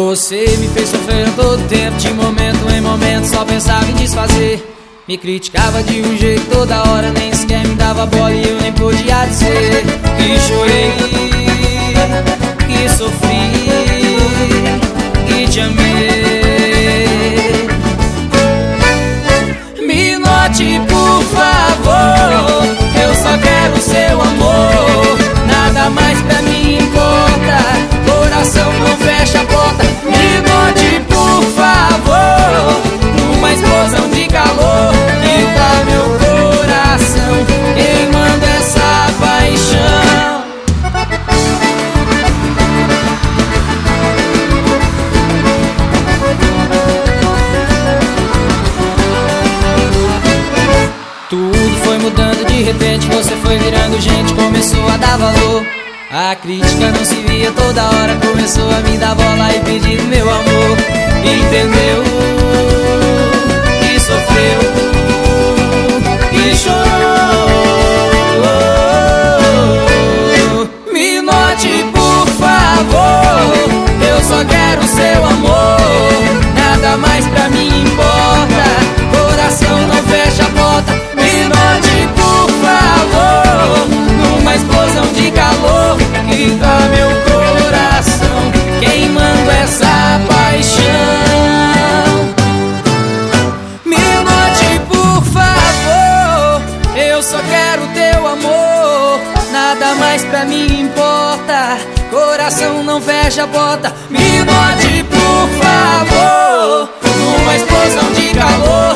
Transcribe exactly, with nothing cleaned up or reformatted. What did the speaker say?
Você me fez sofrer todo tempo, de momento em momento só pensava em desfazer. Me criticava de um jeito toda hora, nem sequer me dava bola e eu nem podia dizer. Que chorei, que sofri, que te amei. Me note por favor, eu só quero seu amor. Nada mais pra mim importa, coração não fecha a porta. Me note por favor, numa explosão de calor que tá meu coração queimando essa paixão. Tudo foi mudando de repente, você foi virando gente, começou a dar valor. A crítica não se via toda hora, começou a me dar bola e pedir meu amor. Entendeu? Que sofreu, que chorou. Me note por favor, eu só quero seu amor. Nada mais pra mim importa, coração não fecha a porta. Me note por favor, numa explosão de calor que tá meu coração queimando essa paixão. Me note por favor, eu só quero teu amor. Nada mais pra mim importa, coração não fecha a porta. Me note por favor, numa explosão de calor